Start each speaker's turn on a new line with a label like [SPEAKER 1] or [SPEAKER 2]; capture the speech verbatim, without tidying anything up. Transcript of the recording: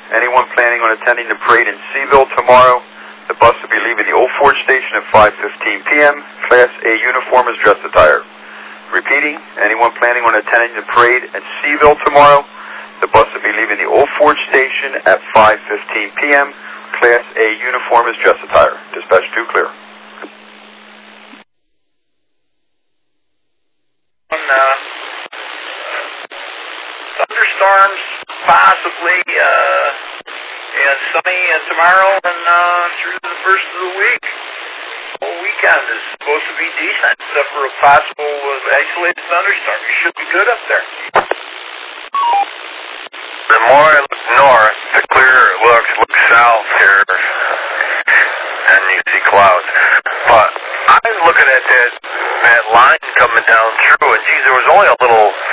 [SPEAKER 1] Anyone planning on attending the parade in Seville tomorrow? The bus will be leaving the Old Ford Station at five fifteen p m Class A uniform is dress attire. Repeating, anyone planning on attending the parade in Seville tomorrow? The bus will be leaving the Old Ford Station at five fifteen p m Class A uniform is dress attire. Dispatch two, clear.
[SPEAKER 2] On, uh, thunderstorms, possibly, uh, and sunny uh, tomorrow and uh, through the first of the week. The whole weekend is supposed to be decent, except for a possible uh, isolated thunderstorm. You should be good up there.
[SPEAKER 3] The more I look north, the clearer it looks. Look south here, and you see clouds. But I was looking at that, that line coming down through, and geez, there was only a little